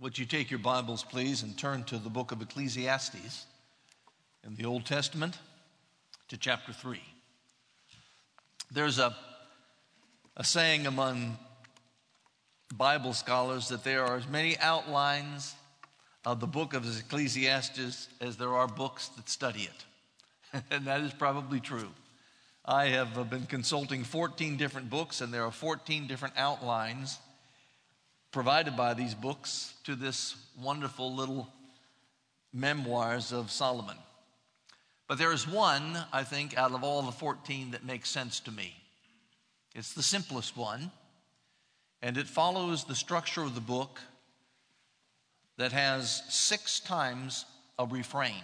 Would you take your Bibles, please, and turn to the book of Ecclesiastes in the Old Testament to chapter 3. There's a saying among Bible scholars that there are as many outlines of the book of Ecclesiastes as there are books that study it. And that is probably true. I have been consulting 14 different books, and there are 14 different outlines provided by these books to this wonderful little memoirs of Solomon. But there is one, I think, out of all the 14 that makes sense to me. It's the simplest one, and it follows the structure of the book that has 6 times a refrain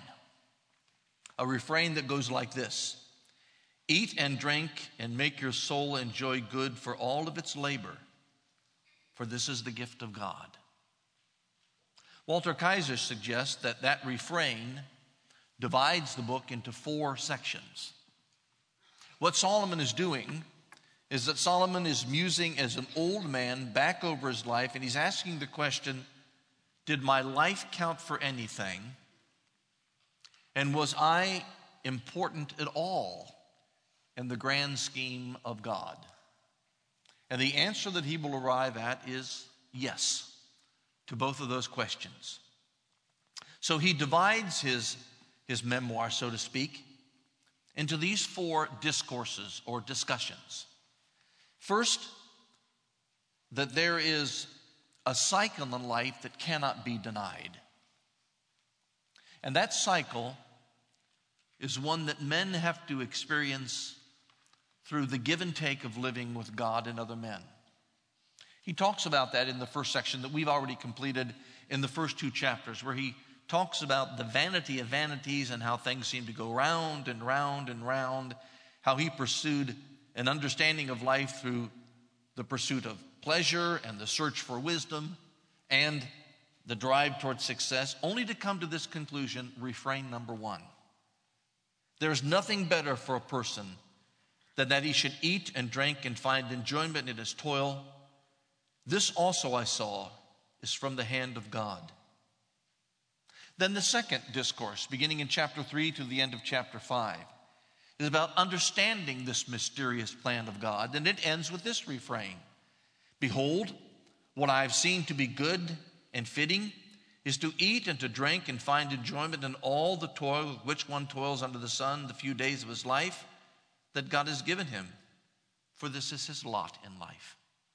that goes like this: eat and drink and make your soul enjoy good for all of its labor, for this is the gift of God. Walter Kaiser suggests that that refrain divides the book into 4 sections. What Solomon is doing is that Solomon is musing as an old man back over his life, and he's asking the question, did my life count for anything? And was I important at all in the grand scheme of God? And the answer that he will arrive at is yes to both of those questions. So he divides his memoir, so to speak, into these 4 discourses or discussions. First, that there is a cycle in life that cannot be denied. And that cycle is one that men have to experience through the give and take of living with God and other men. He talks about that in the first section that we've already completed in the first 2 chapters, where he talks about the vanity of vanities and how things seem to go round and round and round, how he pursued an understanding of life through the pursuit of pleasure and the search for wisdom and the drive towards success, only to come to this conclusion, refrain number 1. There's nothing better for a person than that he should eat and drink and find enjoyment in his toil. This also I saw is from the hand of God. Then the second discourse, beginning in chapter 3 to the end of chapter 5, is about understanding this mysterious plan of God. And it ends with this refrain: behold, what I have seen to be good and fitting is to eat and to drink and find enjoyment in all the toil with which one toils under the sun the few days of his life that God has given him, for this is his lot in life.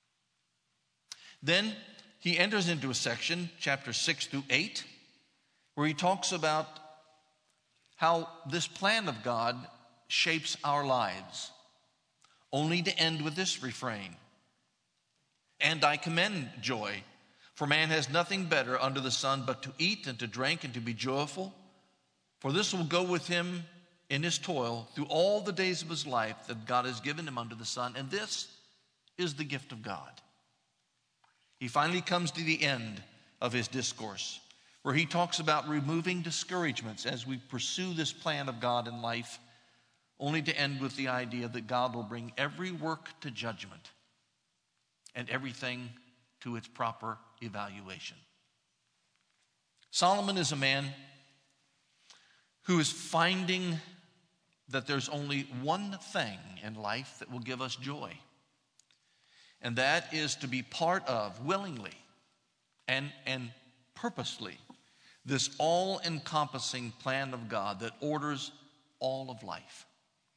Then he enters into a section, chapters 6 through 8, where he talks about how this plan of God shapes our lives, only to end with this refrain: and I commend joy, for man has nothing better under the sun but to eat and to drink and to be joyful, for this will go with him in his toil through all the days of his life that God has given him under the sun, and this is the gift of God. He finally comes to the end of his discourse, where he talks about removing discouragements as we pursue this plan of God in life, only to end with the idea that God will bring every work to judgment and everything to its proper evaluation. Solomon is a man who is finding that there's only one thing in life that will give us joy, and that is to be part of, willingly and purposely, this all-encompassing plan of God that orders all of life.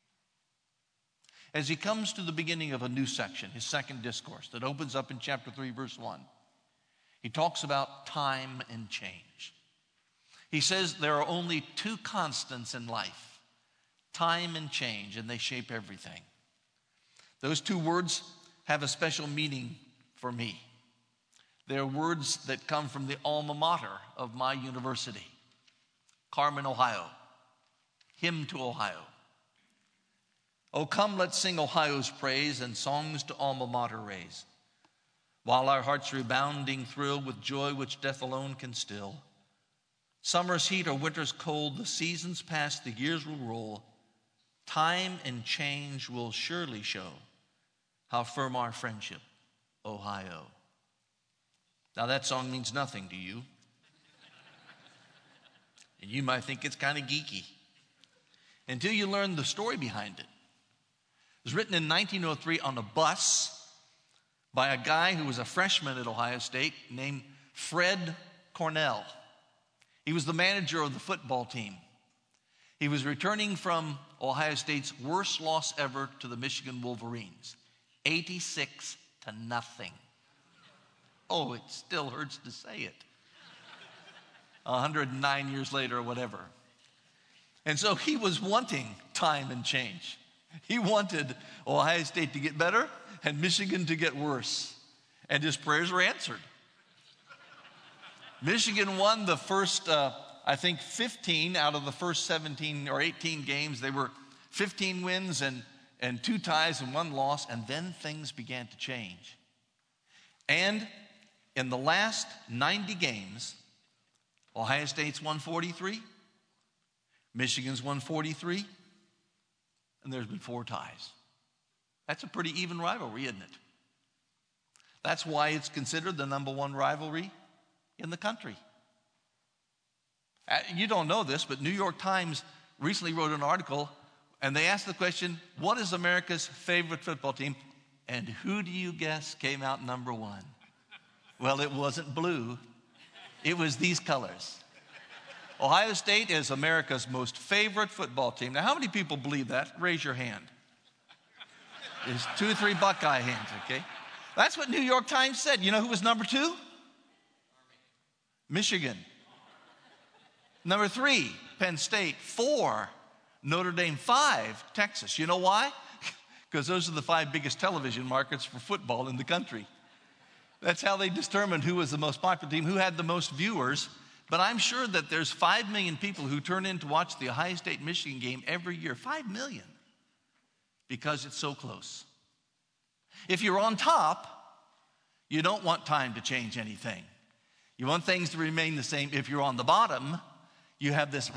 As he comes to the beginning of a new section, his second discourse that opens up in chapter 3, verse 1, he talks about time and change. He says there are only 2 constants in life: time and change, and they shape everything. Those 2 words have a special meaning for me. They're words that come from the alma mater of my university, Carmen, Ohio. Hymn to Ohio. Oh, come, let's sing Ohio's praise and songs to alma mater raise, while our hearts rebounding thrill with joy which death alone can still. Summer's heat or winter's cold, the seasons pass, the years will roll. Time and change will surely show how firm our friendship, Ohio. Now, that song means nothing to you. And you might think it's kind of geeky until you learn the story behind it. It was written in 1903 on a bus by a guy who was a freshman at Ohio State named Fred Cornell. He was the manager of the football team. He was returning from Ohio State's worst loss ever to the Michigan Wolverines, 86-0. Oh, it still hurts to say it. 109 years later or whatever. And so he was wanting time and change. He wanted Ohio State to get better and Michigan to get worse. And his prayers were answered. Michigan won the first, 15 out of the first 17 or 18 games. They were 15 wins and 2 ties and 1 loss. And then things began to change. And in the last 90 games, Ohio State's won 43, Michigan's won 43, and there's been 4 ties. That's a pretty even rivalry, isn't it? That's why it's considered the #1 rivalry in the country. You don't know this, but New York Times recently wrote an article, and they asked the question, what is America's favorite football team? And who do you guess came out #1? Well, it wasn't blue. It was these colors. Ohio State is America's most favorite football team. Now, how many people believe that? Raise your hand. There's 2 or 3 Buckeye hands, okay? That's what New York Times said. You know who was #2? Michigan. #3, Penn State. 4, Notre Dame. 5, Texas. You know why? Because those are the 5 biggest television markets for football in the country. That's how they determined who was the most popular team, who had the most viewers. But I'm sure that there's 5 million people who turn in to watch the Ohio State-Michigan game every year. 5 million. Because it's so close. If you're on top, you don't want time to change anything. You want things to remain the same. If you're on the bottom, you have this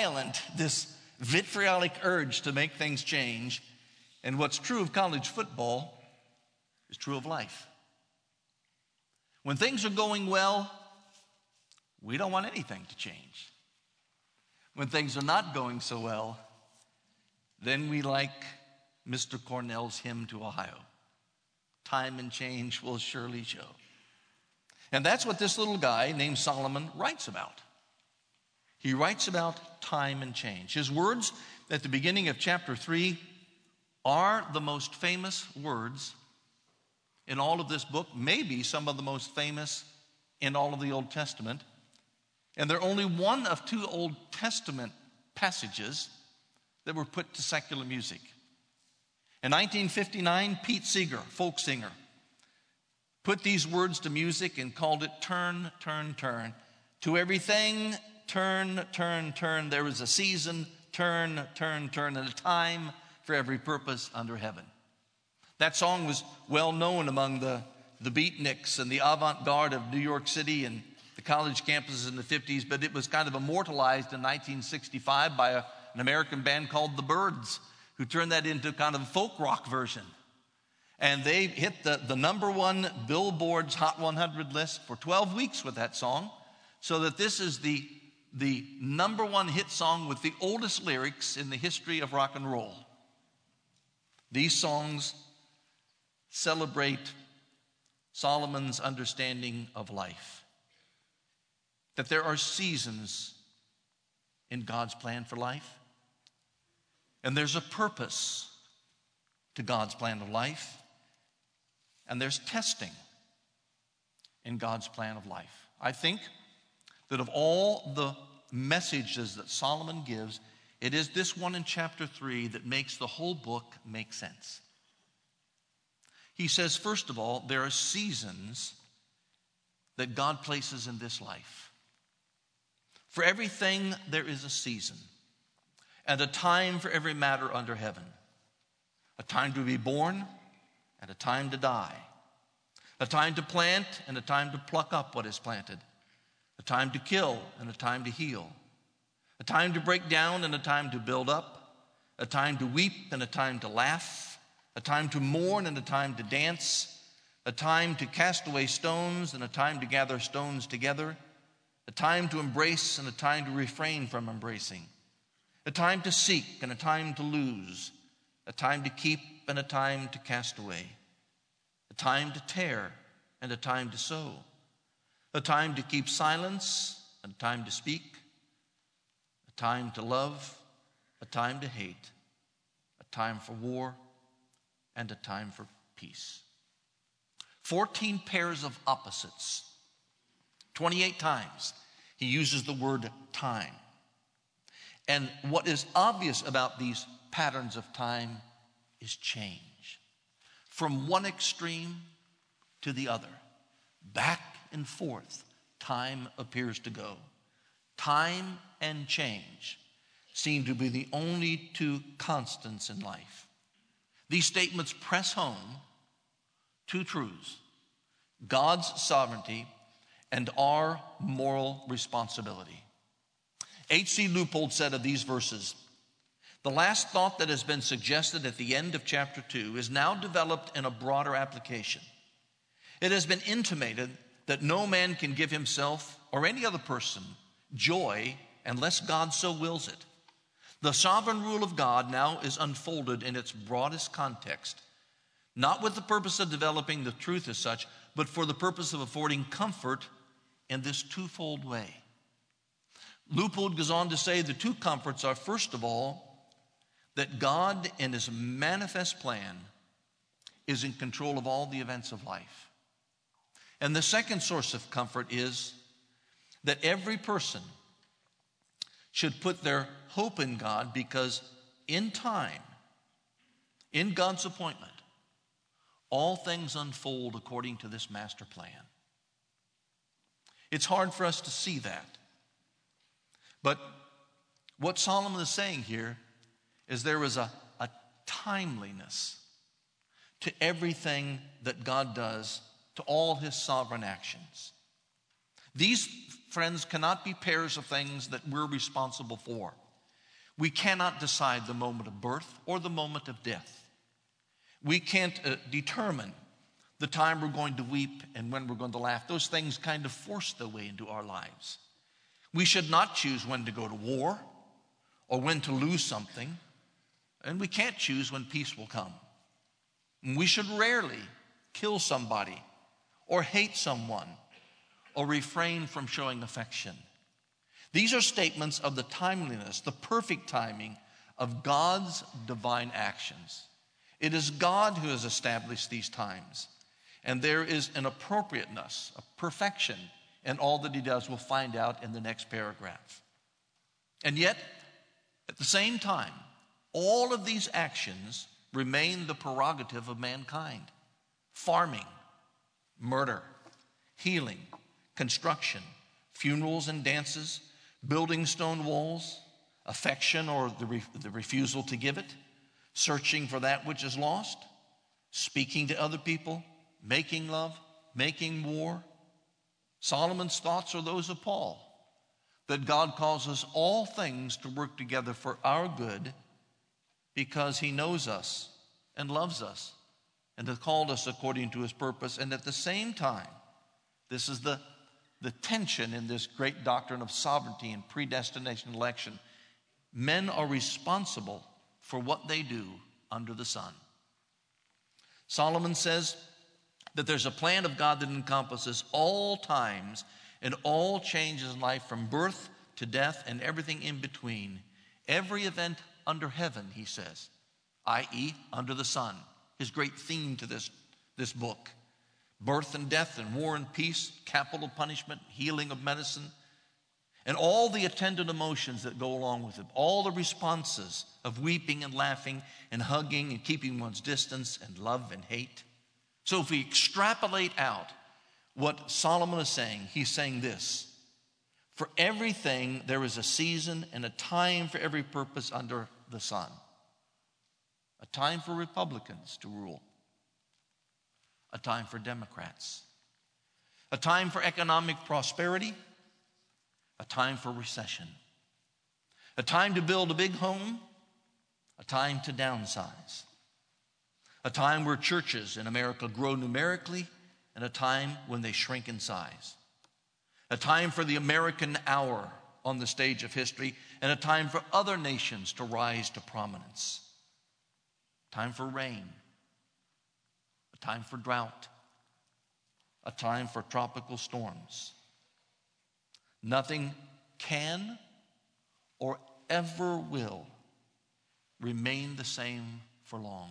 vitriolic urge to make things change. And what's true of college football is true of life. When things are going well, we don't want anything to change. When things are not going so well, then we like Mr. Cornell's hymn to Ohio. Time and change will surely show. And that's what this little guy named Solomon writes about. He writes about time and change. His words at the beginning of chapter 3 are the most famous words in all of this book, maybe some of the most famous in all of the Old Testament. And they're only one of 2 Old Testament passages that were put to secular music. In 1959, Pete Seeger, folk singer, put these words to music and called it Turn, Turn, Turn. To everything, turn, turn, turn. There is a season, turn, turn, turn, and a time for every purpose under heaven. That song was well known among the beatniks and the avant-garde of New York City and the college campuses in the 50s, but it was kind of immortalized in 1965 by an American band called The Byrds, who turned that into kind of a folk rock version. And they hit the #1 Billboard's Hot 100 list for 12 weeks with that song, so that this is the #1 hit song with the oldest lyrics in the history of rock and roll. These songs celebrate Solomon's understanding of life. That there are seasons in God's plan for life. And there's a purpose to God's plan of life. And there's testing in God's plan of life. I think that of all the messages that Solomon gives, it is this one in chapter 3 that makes the whole book make sense. He says, first of all, there are seasons that God places in this life. For everything, there is a season, and a time for every matter under heaven. A time to be born, and a time to die. A time to plant, and a time to pluck up what is planted. A time to kill, and a time to heal. A time to break down, and a time to build up. A time to weep, and a time to laugh. A time to mourn, and a time to dance. a time to cast away stones and a time to gather stones together, a time to embrace and a time to refrain from embracing, a time to seek and a time to lose, a time to keep and a time to cast away, a time to tear and a time to sow, a time to keep silence and a time to speak, a time to love, a time to hate, a time for war, and a time for peace. 14 pairs of opposites. 28 times he uses the word time. And what is obvious about these patterns of time is change. From one extreme to the other, back and forth, time appears to go. Time and change seem to be the only two constants in life. These statements press home two truths: God's sovereignty and our moral responsibility. H.C. Leupold said of these verses, "The last thought that has been suggested at the end of chapter 2 is now developed in a broader application. It has been intimated that no man can give himself or any other person joy unless God so wills it. The sovereign rule of God now is unfolded in its broadest context, not with the purpose of developing the truth as such, but for the purpose of affording comfort in this twofold way." Leupold goes on to say the two comforts are, first of all, that God in his manifest plan is in control of all the events of life. And the second source of comfort is that every person should put their hope in God, because in time, in God's appointment, all things unfold according to this master plan. It's hard for us to see that. But what Solomon is saying here is there is a timeliness to everything that God does, to all his sovereign actions. These, friends, cannot be pairs of things that we're responsible for. We cannot decide the moment of birth or the moment of death. We can't determine the time we're going to weep and when we're going to laugh. Those things kind of force their way into our lives. We should not choose when to go to war or when to lose something, and we can't choose when peace will come. And we should rarely kill somebody or hate someone or refrain from showing affection. These are statements of the timeliness, the perfect timing of God's divine actions. It is God who has established these times, and there is an appropriateness, a perfection in all that he does. We'll find out in the next paragraph. And yet, at the same time, all of these actions remain the prerogative of mankind. Farming, murder, healing, construction, funerals and dances, building stone walls, affection or the refusal to give it, searching for that which is lost, speaking to other people, making love, making war. Solomon's thoughts are those of Paul, that God causes all things to work together for our good because he knows us and loves us and has called us according to his purpose. And at the same time, this is the tension in this great doctrine of sovereignty and predestination election. Men are responsible for what they do under the sun. Solomon says that there's a plan of God that encompasses all times and all changes in life, from birth to death and everything in between. Every event under heaven, he says, i.e., under the sun. His great theme to this book. Birth and death and war and peace, capital punishment, healing of medicine, and all the attendant emotions that go along with it. All the responses of weeping and laughing and hugging and keeping one's distance and love and hate. So if we extrapolate out what Solomon is saying, he's saying this: for everything there is a season and a time for every purpose under the sun. A time for Republicans to rule. A time for Democrats. A time for economic prosperity. A time for recession. A time to build a big home. A time to downsize. a time where churches in America grow numerically, and a time when they shrink in size. A time for the American hour on the stage of history, and a time for other nations to rise to prominence. Time for rain, a time for drought, a time for tropical storms. Nothing can or ever will remain the same for long.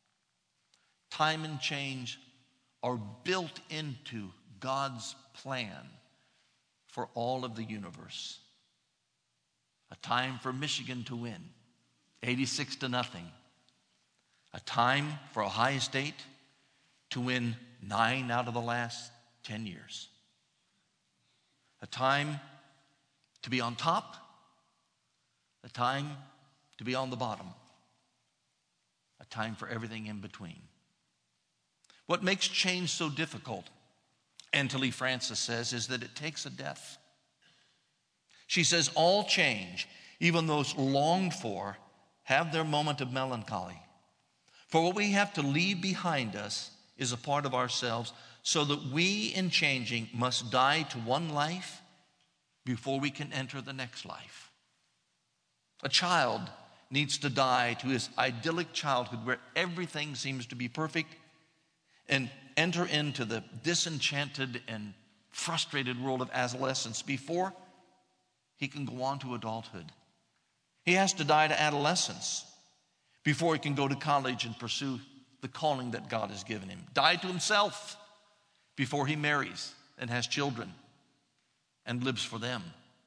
Time and change are built into God's plan for all of the universe. A time for Michigan to win, 86-0. A time for Ohio State to win 9 out of the last 10 years. A time to be on top, a time to be on the bottom, a time for everything in between. What makes change so difficult, Antilee Francis says, is that it takes a death. She says all change, even those longed for, have their moment of melancholy. For what we have to leave behind us is a part of ourselves, so that we in changing must die to one life before we can enter the next life. A child needs to die to his idyllic childhood where everything seems to be perfect and enter into the disenchanted and frustrated world of adolescence before he can go on to adulthood. He has to die to adolescence before he can go to college and pursue the calling that God has given him. Die to himself before he marries and has children and lives for them.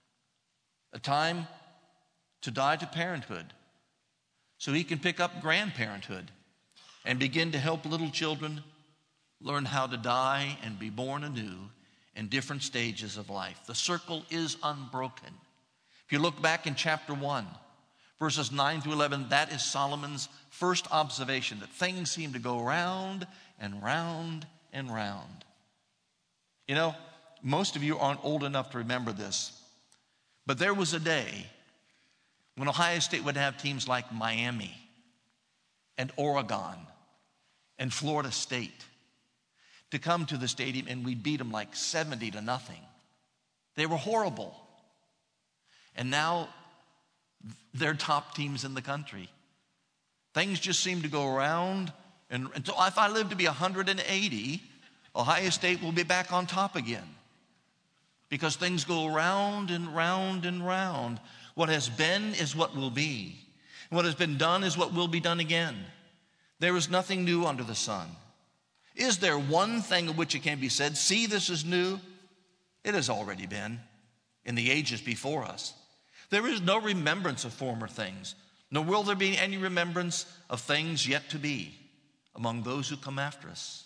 A time to die to parenthood so he can pick up grandparenthood and begin to help little children learn how to die and be born anew in different stages of life. The circle is unbroken. If you look back in chapter 1, verses 9 through 11, that is Solomon's first observation, that things seem to go round and round and round. You know, most of you aren't old enough to remember this, but there was a day when Ohio State would have teams like Miami and Oregon and Florida State to come to the stadium, and we'd beat them like 70-0. They were horrible. And now they're top teams in the country. Things just seem to go around. And so if I live to be 180, Ohio State will be back on top again. Because things go round and round and round. What has been is what will be. What has been done is what will be done again. There is nothing new under the sun. Is there one thing of which it can be said, see, this is new? It has already been in the ages before us. There is no remembrance of former things, nor will there be any remembrance of things yet to be among those who come after us.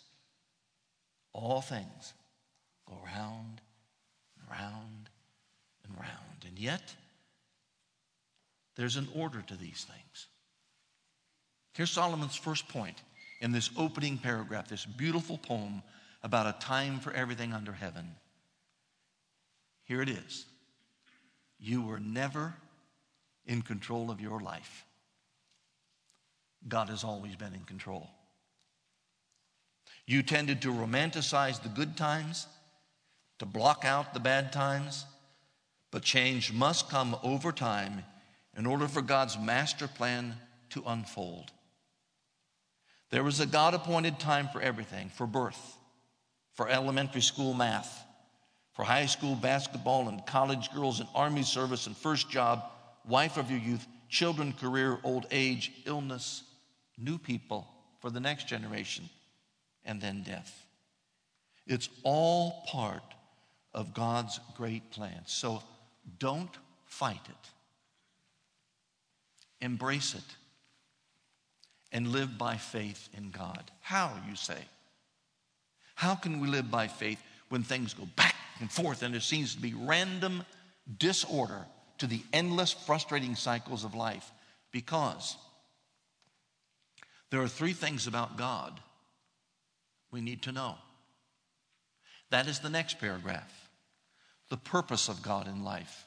All things go round and round and round. And yet, there's an order to these things. Here's Solomon's first point in this opening paragraph, this beautiful poem about a time for everything under heaven. Here it is. You were never in control of your life. God has always been in control. You tended to romanticize the good times, to block out the bad times, but change must come over time in order for God's master plan to unfold. There was a God-appointed time for everything, for birth, for elementary school math, for high school basketball and college girls and army service and first job, wife of your youth, children, career, old age, illness, new people for the next generation, and then death. It's all part of God's great plan. So don't fight it. Embrace it. And live by faith in God. How, you say? How can we live by faith when things go back and forth and there seems to be random disorder to the endless frustrating cycles of life? Because there are 3 things about God we need to know. That is the next paragraph. The purpose of God in life.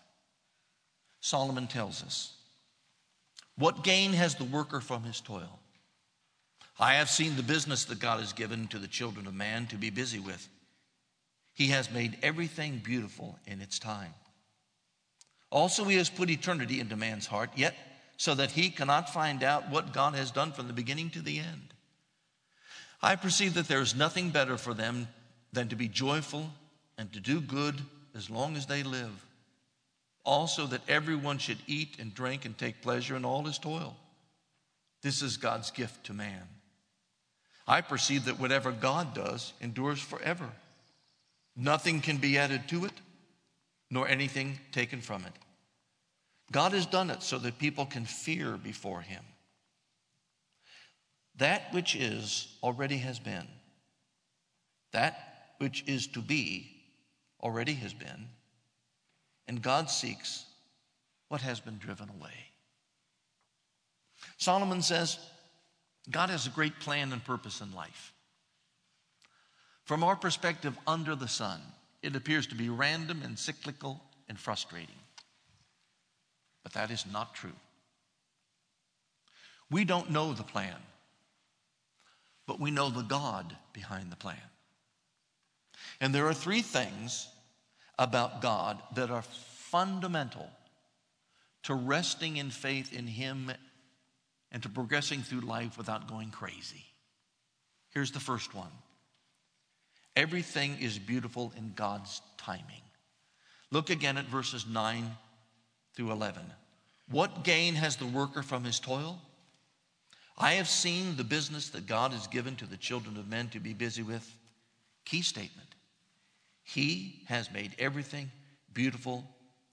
Solomon tells us, what gain has the worker from his toil? I have seen the business that God has given to the children of man to be busy with. He has made everything beautiful in its time. Also, he has put eternity into man's heart, yet so that he cannot find out what God has done from the beginning to the end. I perceive that there is nothing better for them than to be joyful and to do good as long as they live. Also, that everyone should eat and drink and take pleasure in all his toil. This is God's gift to man. I perceive that whatever God does endures forever. Nothing can be added to it, nor anything taken from it. God has done it so that people can fear before him. That which is already has been. That which is to be already has been. And God seeks what has been driven away. Solomon says, God has a great plan and purpose in life. From our perspective under the sun, it appears to be random and cyclical and frustrating. But that is not true. We don't know the plan, but we know the God behind the plan. And there are three things about God that are fundamental to resting in faith in him and to progressing through life without going crazy. Here's the first one. Everything is beautiful in God's timing. Look again at verses 9 through 11. What gain has the worker from his toil? I have seen the business that God has given to the children of men to be busy with. Key statement. He has made everything beautiful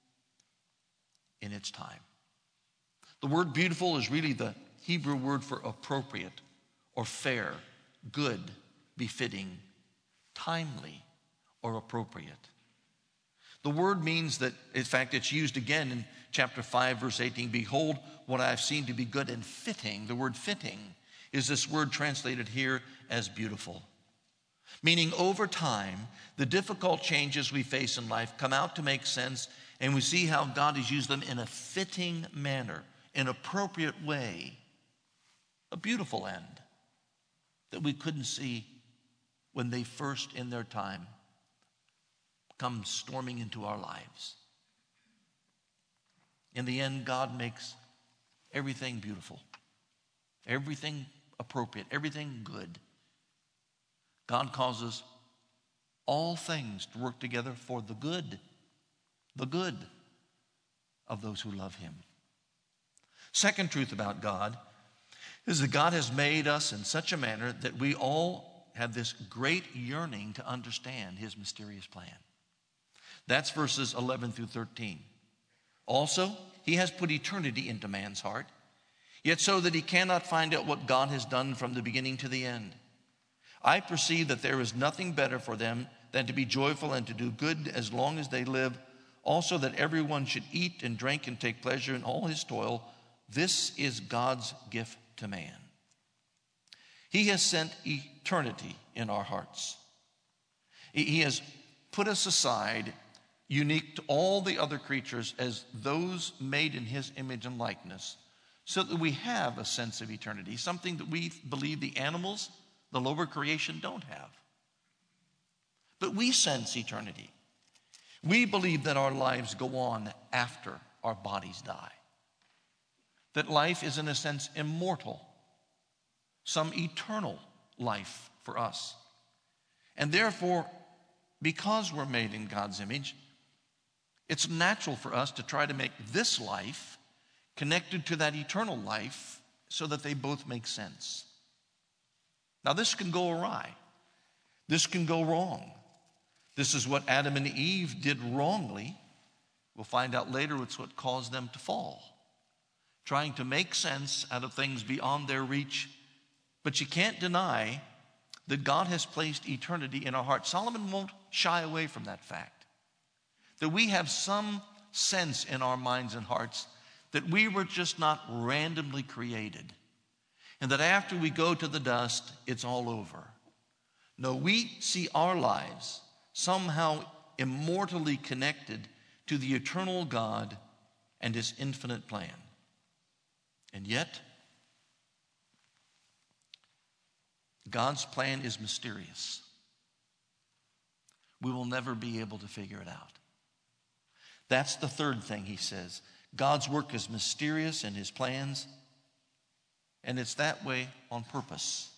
in its time. The word beautiful is really the Hebrew word for appropriate or fair, good, befitting, timely, or appropriate. The word means that, in fact, it's used again in chapter 5, verse 18. Behold, what I have seen to be good and fitting. The word fitting is this word translated here as beautiful. Meaning over time, the difficult changes we face in life come out to make sense, and we see how God has used them in a fitting manner, an appropriate way, a beautiful end that we couldn't see when they first in their time come storming into our lives. In the end, God makes everything beautiful, everything appropriate, everything good. God causes all things to work together for the good of those who love him. Second truth about God is that God has made us in such a manner that we all have this great yearning to understand his mysterious plan. That's verses 11 through 13. Also, he has put eternity into man's heart, yet so that he cannot find out what God has done from the beginning to the end. I perceive that there is nothing better for them than to be joyful and to do good as long as they live. Also, that everyone should eat and drink and take pleasure in all his toil. This is God's gift to man. He has sent eternity in our hearts. He has put us aside, unique to all the other creatures, as those made in his image and likeness, so that we have a sense of eternity, something that we believe the animals, the lower creation, don't have. But we sense eternity. We believe that our lives go on after our bodies die. That life is, in a sense, immortal, some eternal life for us. And therefore, because we're made in God's image, it's natural for us to try to make this life connected to that eternal life so that they both make sense. Now, this can go awry. This can go wrong. This is what Adam and Eve did wrongly. We'll find out later it's what caused them to fall. Trying to make sense out of things beyond their reach. But you can't deny that God has placed eternity in our hearts. Solomon won't shy away from that fact. That we have some sense in our minds and hearts that we were just not randomly created. And that after we go to the dust, it's all over. No, we see our lives somehow immortally connected to the eternal God and his infinite plan. And yet, God's plan is mysterious. We will never be able to figure it out. That's the third thing he says. God's work is mysterious in his plans, and it's that way on purpose.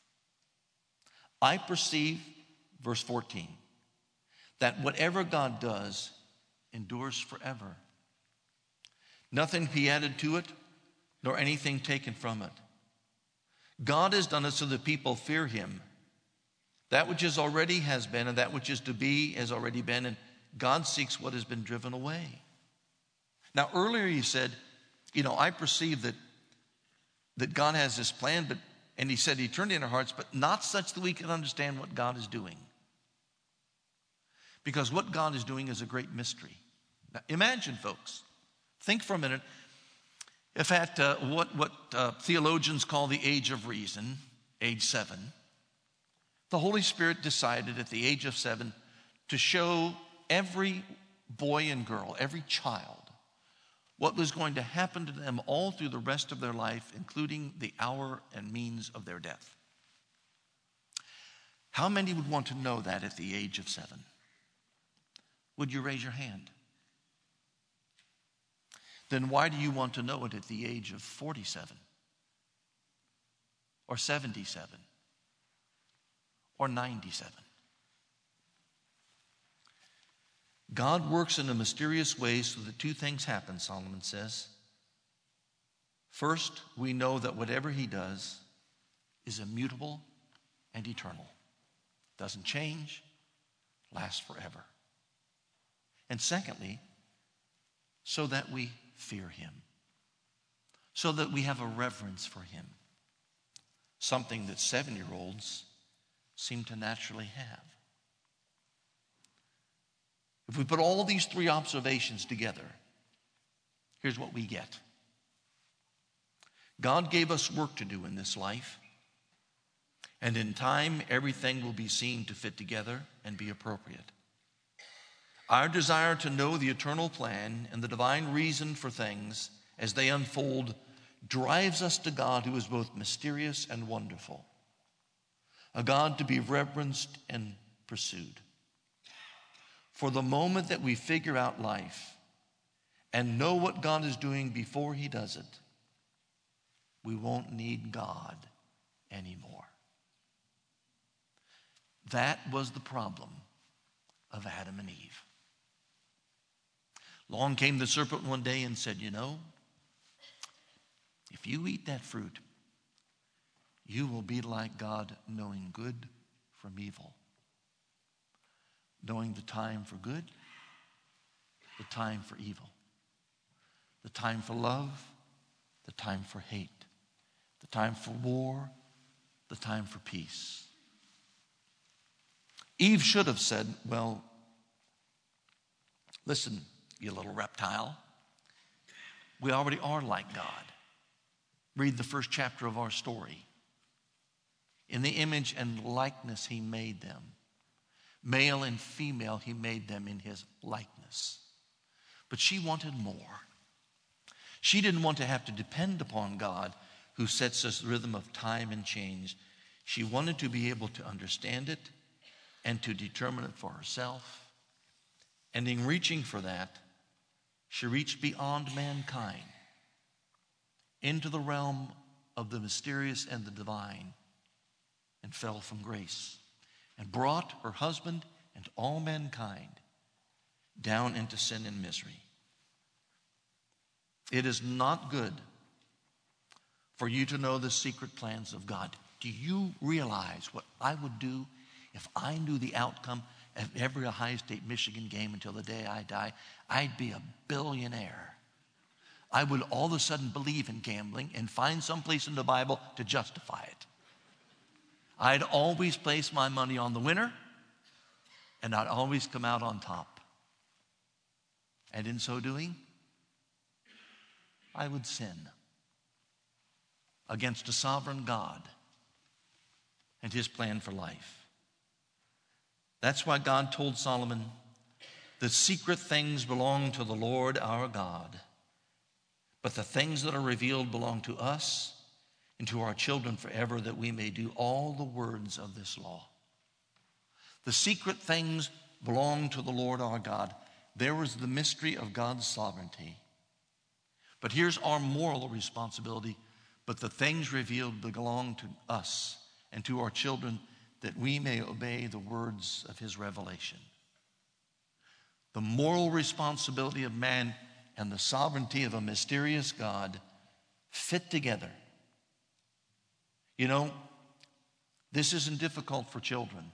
I perceive, verse 14, that whatever God does endures forever. Nothing be added to it, nor anything taken from it. God has done it so that people fear him. That which is already has been, and that which is to be has already been, and God seeks what has been driven away. Now, earlier he said, I perceive that God has this plan, and he said he turned in our hearts, but not such that we can understand what God is doing. Because what God is doing is a great mystery. Now, imagine, folks, think for a minute, if at what theologians call the age of reason, age 7, the Holy Spirit decided at the age of 7 to show every boy and girl, every child, what was going to happen to them all through the rest of their life, including the hour and means of their death. How many would want to know that at the age of 7? Would you raise your hand? Then why do you want to know it at the age of 47? Or 77? Or 97? God works in a mysterious way so that two things happen, Solomon says. First, we know that whatever he does is immutable and eternal. Doesn't change, lasts forever. And secondly, so that we fear him. So that we have a reverence for him. Something that 7-year-olds seem to naturally have. If we put all these three observations together, here's what we get. God gave us work to do in this life, and in time, everything will be seen to fit together and be appropriate. Our desire to know the eternal plan and the divine reason for things as they unfold drives us to God who is both mysterious and wonderful, a God to be reverenced and pursued. For the moment that we figure out life and know what God is doing before he does it, we won't need God anymore. That was the problem of Adam and Eve. Along came the serpent one day and said, if you eat that fruit, you will be like God, knowing good from evil. Knowing the time for good, the time for evil, the time for love, the time for hate, the time for war, the time for peace. Eve should have said, well, listen, you little reptile, we already are like God. Read the first chapter of our story. In the image and likeness he made them. Male and female, he made them in his likeness. But she wanted more. She didn't want to have to depend upon God, who sets this rhythm of time and change. She wanted to be able to understand it and to determine it for herself. And in reaching for that, she reached beyond mankind into the realm of the mysterious and the divine and fell from grace, and brought her husband and all mankind down into sin and misery. It is not good for you to know the secret plans of God. Do you realize what I would do if I knew the outcome of every Ohio State Michigan game until the day I die? I'd be a billionaire. I would all of a sudden believe in gambling and find some place in the Bible to justify it. I'd always place my money on the winner, and I'd always come out on top. And in so doing, I would sin against a sovereign God and his plan for life. That's why God told Solomon, the secret things belong to the Lord our God, but the things that are revealed belong to us and to our children forever, that we may do all the words of this law. The secret things belong to the Lord our God. There is the mystery of God's sovereignty. But here's our moral responsibility. But the things revealed belong to us and to our children, that we may obey the words of his revelation. The moral responsibility of man and the sovereignty of a mysterious God fit together. You know, this isn't difficult for children.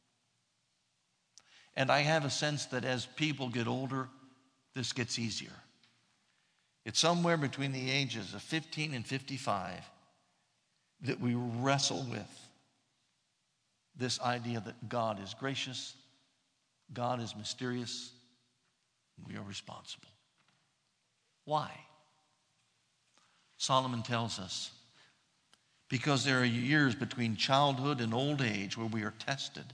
And I have a sense that as people get older, this gets easier. It's somewhere between the ages of 15 and 55 that we wrestle with this idea that God is gracious, God is mysterious, and we are responsible. Why? Solomon tells us, because there are years between childhood and old age where we are tested.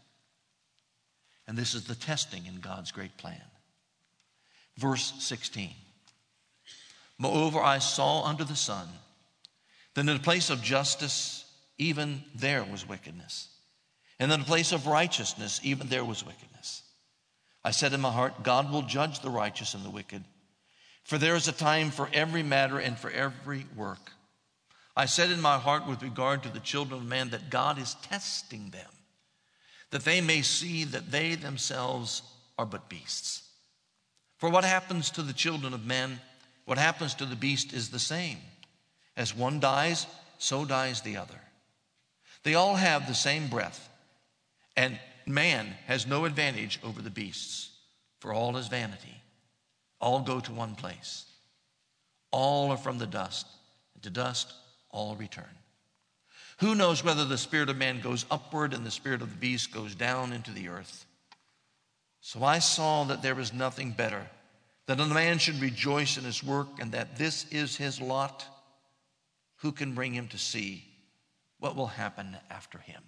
And this is the testing in God's great plan. Verse 16. Moreover, I saw under the sun that in the place of justice, even there was wickedness. And in the place of righteousness, even there was wickedness. I said in my heart, God will judge the righteous and the wicked. For there is a time for every matter and for every work. I said in my heart with regard to the children of man that God is testing them, that they may see that they themselves are but beasts. For what happens to the children of men, what happens to the beast is the same. As one dies, so dies the other. They all have the same breath, and man has no advantage over the beasts, for all is vanity. All go to one place. All are from the dust, and to dust all return. Who knows whether the spirit of man goes upward and the spirit of the beast goes down into the earth? So I saw that there is nothing better, that a man should rejoice in his work, and that this is his lot. Who can bring him to see what will happen after him?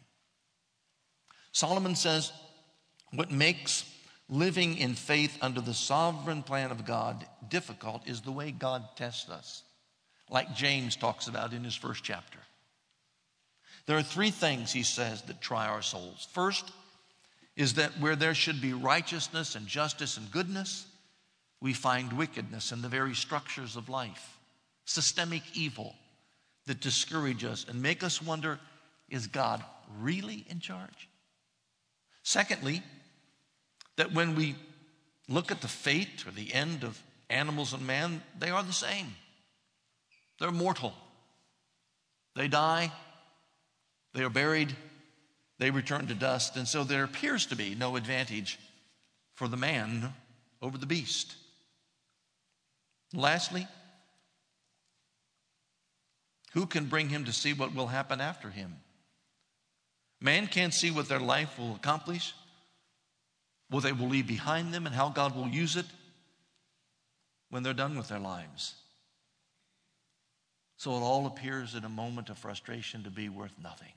Solomon says, what makes living in faith under the sovereign plan of God difficult is the way God tests us, like James talks about in his first chapter. There are three things, he says, that try our souls. First is that where there should be righteousness and justice and goodness, we find wickedness in the very structures of life, systemic evil that discourage us and make us wonder, is God really in charge? Secondly, that when we look at the fate or the end of animals and man, they are the same. They're mortal. They die. They are buried. They return to dust. And so there appears to be no advantage for the man over the beast. Lastly, who can bring him to see what will happen after him? Man can't see what their life will accomplish, what they will leave behind them, and how God will use it when they're done with their lives. So it all appears in a moment of frustration to be worth nothing.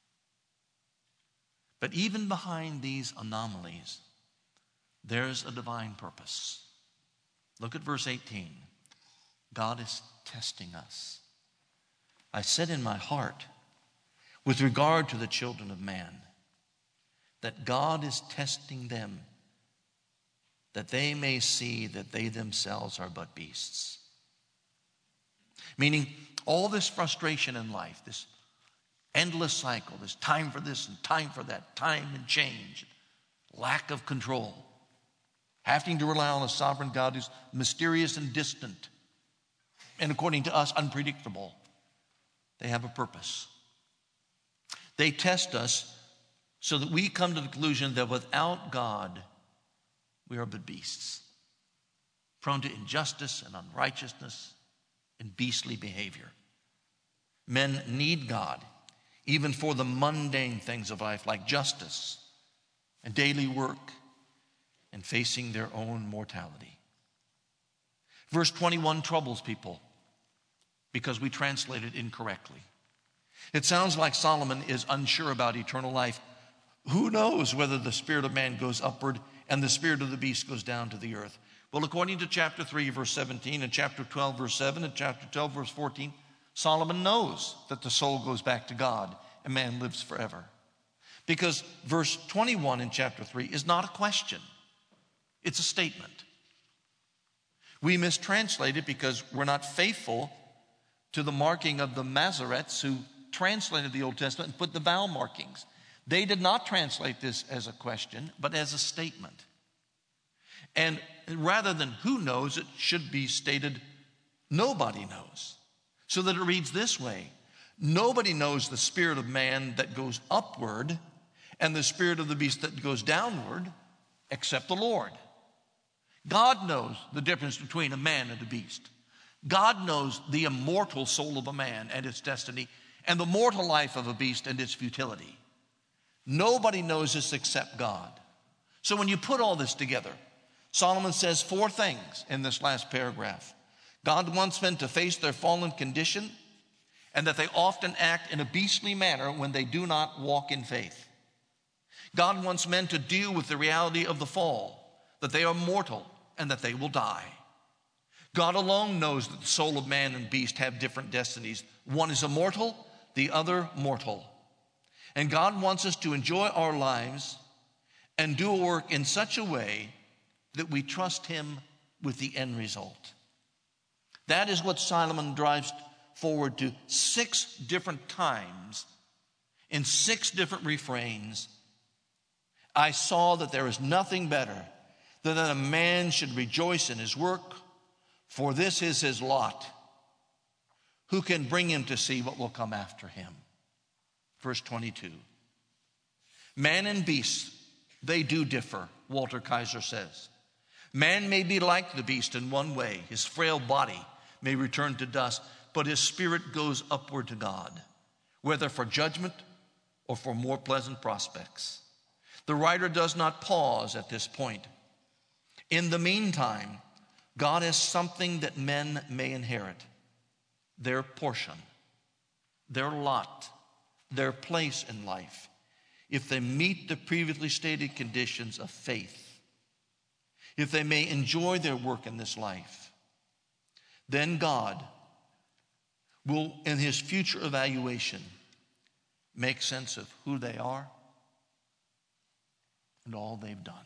But even behind these anomalies, there's a divine purpose. Look at verse 18. God is testing us. I said in my heart, with regard to the children of man, that God is testing them, that they may see that they themselves are but beasts. Meaning, all this frustration in life, this endless cycle, this time for this and time for that, time and change, lack of control, having to rely on a sovereign God who's mysterious and distant, and according to us, unpredictable. They have a purpose. They test us so that we come to the conclusion that without God, we are but beasts, prone to injustice and unrighteousness and beastly behavior. Men need God, even for the mundane things of life, like justice and daily work and facing their own mortality. Verse 21 troubles people because we translate it incorrectly. It sounds like Solomon is unsure about eternal life. Who knows whether the spirit of man goes upward and the spirit of the beast goes down to the earth? Well, according to chapter 3, verse 17, and chapter 12, verse 7, and chapter 12, verse 14, Solomon knows that the soul goes back to God and man lives forever. Because verse 21 in chapter 3 is not a question. It's a statement. We mistranslate it because we're not faithful to the marking of the Masoretes who translated the Old Testament and put the vowel markings. They did not translate this as a question, but as a statement. And rather than who knows, it should be stated nobody knows. So that it reads this way: nobody knows the spirit of man that goes upward and the spirit of the beast that goes downward except the Lord. God knows the difference between a man and a beast. God knows the immortal soul of a man and its destiny, and the mortal life of a beast and its futility. Nobody knows this except God. So when you put all this together, Solomon says 4 things in this last paragraph. God wants men to face their fallen condition, and that they often act in a beastly manner when they do not walk in faith. God wants men to deal with the reality of the fall, that they are mortal and that they will die. God alone knows that the soul of man and beast have different destinies. One is immortal, the other mortal. And God wants us to enjoy our lives and do work in such a way that we trust him with the end result. That is what Solomon drives forward to 6 different times in 6 different refrains. I saw that there is nothing better than that a man should rejoice in his work, for this is his lot. Who can bring him to see what will come after him? Verse 22. Man and beast, they do differ, Walter Kaiser says. Man may be like the beast in one way. His frail body may return to dust, but his spirit goes upward to God, whether for judgment or for more pleasant prospects. The writer does not pause at this point. In the meantime, God has something that men may inherit: their portion, their lot, their place in life, if they meet the previously stated conditions of faith, if they may enjoy their work in this life. Then God will, in his future evaluation, make sense of who they are and all they've done.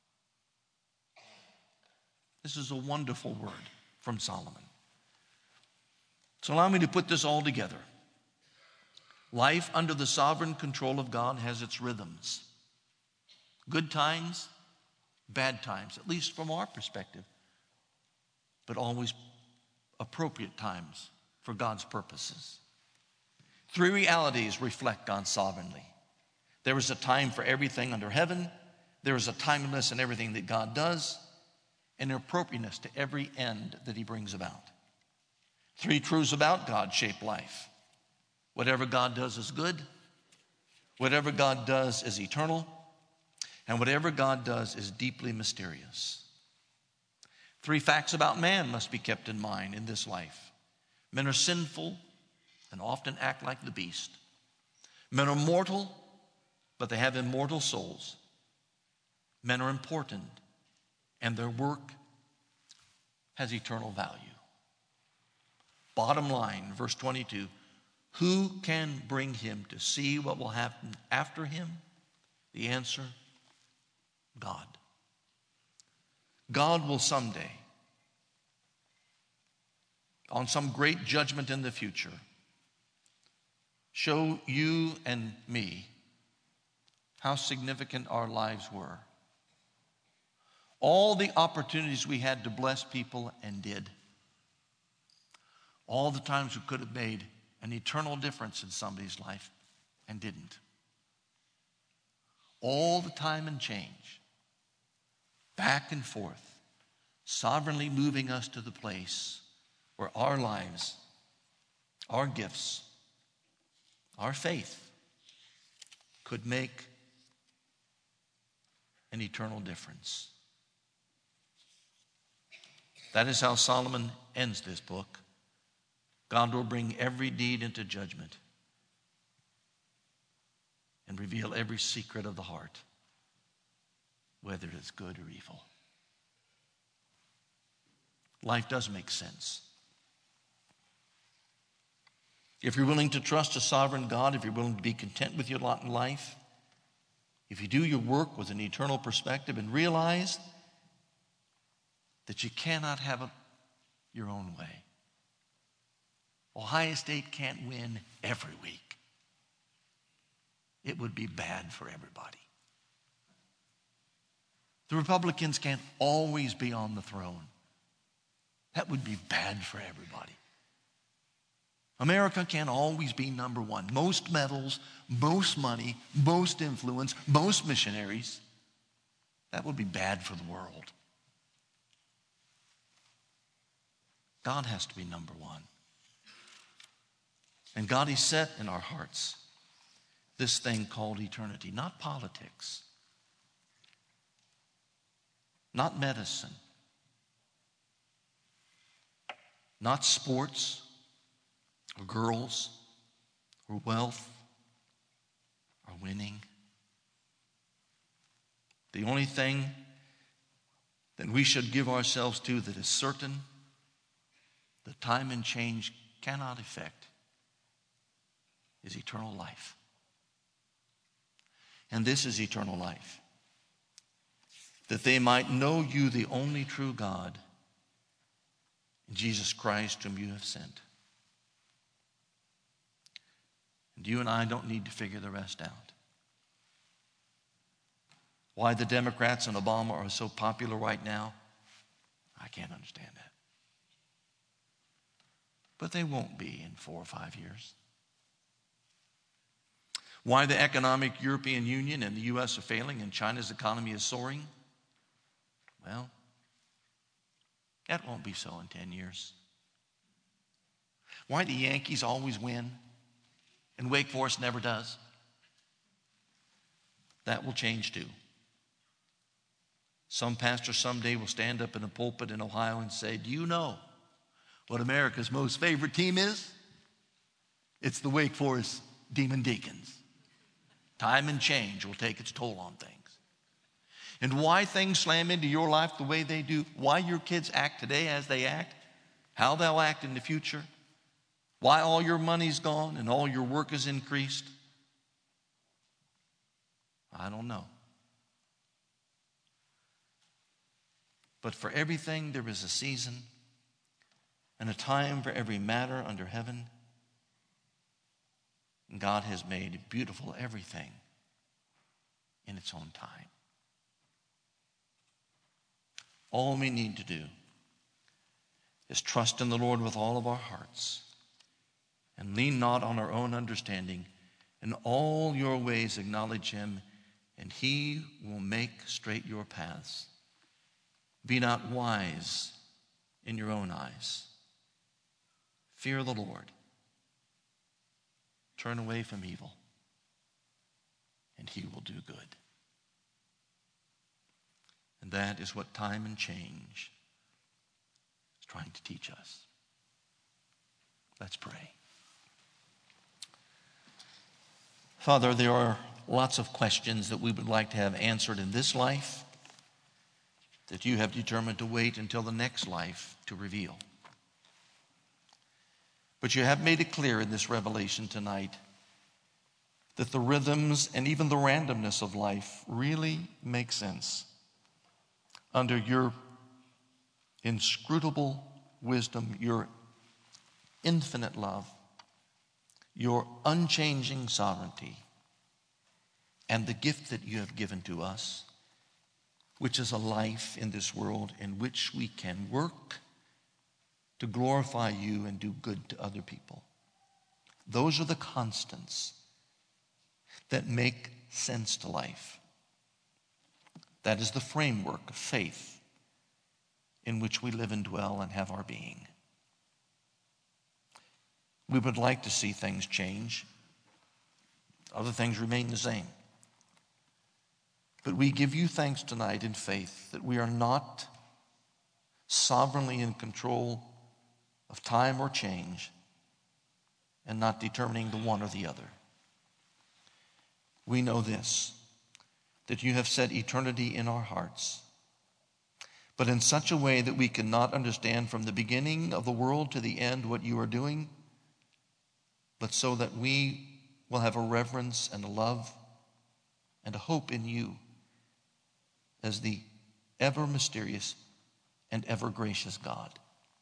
This is a wonderful word from Solomon. So allow me to put this all together. Life under the sovereign control of God has its rhythms. Good times, bad times, at least from our perspective, but always appropriate times for God's purposes. 3 realities reflect God sovereignly. There is a time for everything under heaven. There is a timeliness in everything that God does, and an appropriateness to every end that he brings about. 3 truths about God shape life. Whatever God does is good. Whatever God does is eternal. And whatever God does is deeply mysterious. 3 facts about man must be kept in mind in this life. Men are sinful and often act like the beast. Men are mortal, but they have immortal souls. Men are important, and their work has eternal value. Bottom line, verse 22, who can bring him to see what will happen after him? The answer, God. God will someday, on some great judgment in the future, show you and me how significant our lives were. All the opportunities we had to bless people and did. All the times we could have made an eternal difference in somebody's life and didn't. All the time and change, back and forth, sovereignly moving us to the place where our lives, our gifts, our faith could make an eternal difference. That is how Solomon ends this book. God will bring every deed into judgment and reveal every secret of the heart, whether it is good or evil. Life does make sense If you're willing to trust a sovereign God, if you're willing to be content with your lot in life, if you do your work with an eternal perspective and realize that you cannot have it your own way. Ohio State can't win every week. It would be bad for everybody. The Republicans can't always be on the throne. That would be bad for everybody. America can't always be number one. Most medals, most money, most influence, most missionaries. That would be bad for the world. God has to be number one. And God has set in our hearts this thing called eternity, not politics, not medicine, not sports or girls or wealth or winning. The only thing that we should give ourselves to that is certain, that time and change cannot affect, is eternal life. And this is eternal life, that they might know you, the only true God, and Jesus Christ, whom you have sent. And you and I don't need to figure the rest out. Why the Democrats and Obama are so popular right now, I can't understand that. But they won't be in 4 or 5 years. Why the economic European Union and the U.S. are failing and China's economy is soaring? Well, that won't be so in 10 years. Why the Yankees always win and Wake Forest never does? That will change too. Some pastor someday will stand up in a pulpit in Ohio and say, do you know what America's most favorite team is? It's the Wake Forest Demon Deacons. Time and change will take its toll on things. And why things slam into your life the way they do, why your kids act today as they act, how they'll act in the future, why all your money's gone and all your work is increased, I don't know. But for everything there is a season and a time for every matter under heaven. And God has made beautiful everything in its own time. All we need to do is trust in the Lord with all of our hearts and lean not on our own understanding. In all your ways acknowledge him, and he will make straight your paths. Be not wise in your own eyes. Fear the Lord. Turn away from evil, and he will do good. And that is what time and change is trying to teach us. Let's pray. Father, there are lots of questions that we would like to have answered in this life that you have determined to wait until the next life to reveal. But you have made it clear in this revelation tonight that the rhythms and even the randomness of life really make sense under your inscrutable wisdom, your infinite love, your unchanging sovereignty, and the gift that you have given to us, which is a life in this world in which we can work to glorify you and do good to other people. Those are the constants that make sense to life. That is the framework of faith in which we live and dwell and have our being. We would like to see things change. Other things remain the same. But we give you thanks tonight in faith that we are not sovereignly in control of time or change and not determining the one or the other. We know this, that you have set eternity in our hearts, but in such a way that we cannot understand from the beginning of the world to the end what you are doing. but so that we will have a reverence and a love and a hope in you as the ever mysterious and ever gracious God.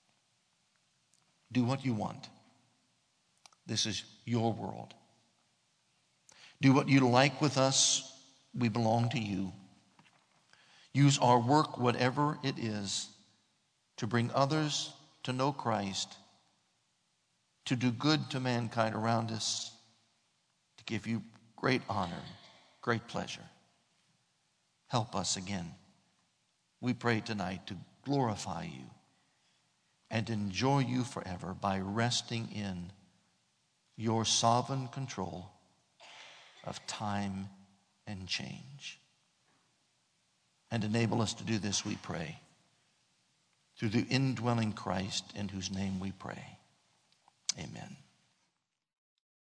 Do what you want. This is your world. Do what you like with us. We belong to you. Use our work, whatever it is, to bring others to know Christ, to do good to mankind around us, to give you great honor, great pleasure. Help us again. We pray tonight to glorify you and enjoy you forever by resting in your sovereign control of time and change. And enable us to do this, we pray, through the indwelling Christ, in whose name we pray. Amen.